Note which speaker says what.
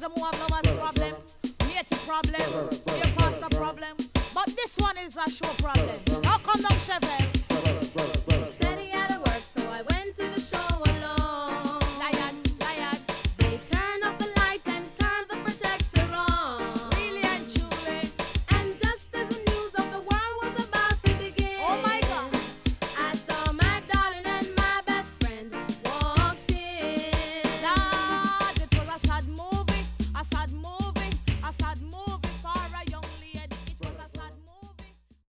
Speaker 1: them who have lovers problem, Haiti problem, your pastor problem. But this one is a show problem. How come down, Chevelle?